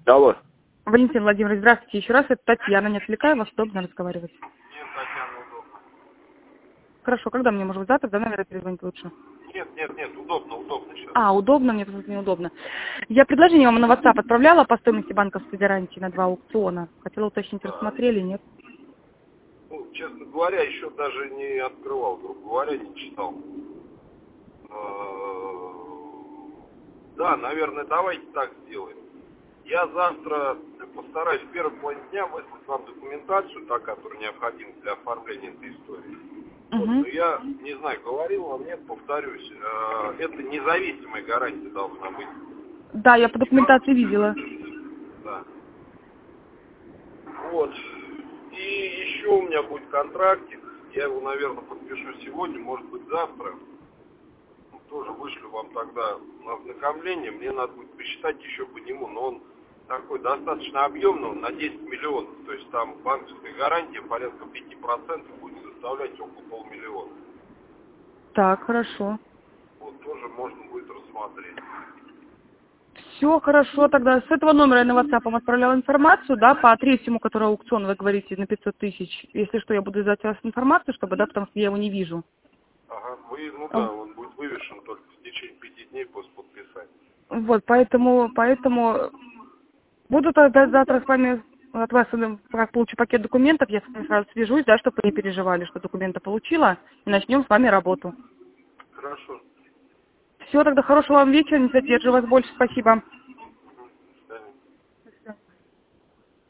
Алло. Валентин Владимирович, здравствуйте еще раз. Это Татьяна. Не отвлекаю вас, удобно разговаривать. Нет, Татьяна, удобно. Хорошо, когда мне, может быть, завтра, да, наверное, перезвонить лучше? Нет, удобно сейчас. Удобно, мне просто неудобно. Я предложение вам на WhatsApp отправляла по стоимости банковской гарантии на 2 аукциона. Хотела уточнить, рассмотрели, нет? Ну, честно говоря, еще даже не открывал, грубо говоря, не читал. Да, наверное, давайте так сделаем. Я завтра постараюсь в первом плане дня выслать вам документацию, та, которая необходима для оформления этой истории. Вот, но я не знаю, говорил вам, нет, повторюсь, это независимая гарантия должна быть. Да, я по документации видела. Да. Вот. И еще у меня будет контрактик. Я его, наверное, подпишу сегодня, может быть, завтра. Тоже вышлю вам тогда на ознакомление. Мне надо будет посчитать еще по нему, но он такой достаточно объемный, он на 10 миллионов. То есть там банковская гарантия порядка 5% будет составлять около 500 000. Так, хорошо. Вот тоже можно будет рассмотреть. Все хорошо, тогда с этого номера я на WhatsApp вам отправляла информацию, да, по третьему, который аукцион, вы говорите, на 500 000. Если что, я буду ждать вас информацию, чтобы, да, потому что я его не вижу. Ага, да, он будет вывешен только в течение 5 дней после подписания. Вот, поэтому буду тогда завтра с вами, от вас, как получу пакет документов, я с вами сразу свяжусь, да, чтобы вы не переживали, что документы получила, и начнем с вами работу. Хорошо. Все, тогда хорошего вам вечера, не задержу вас больше, спасибо.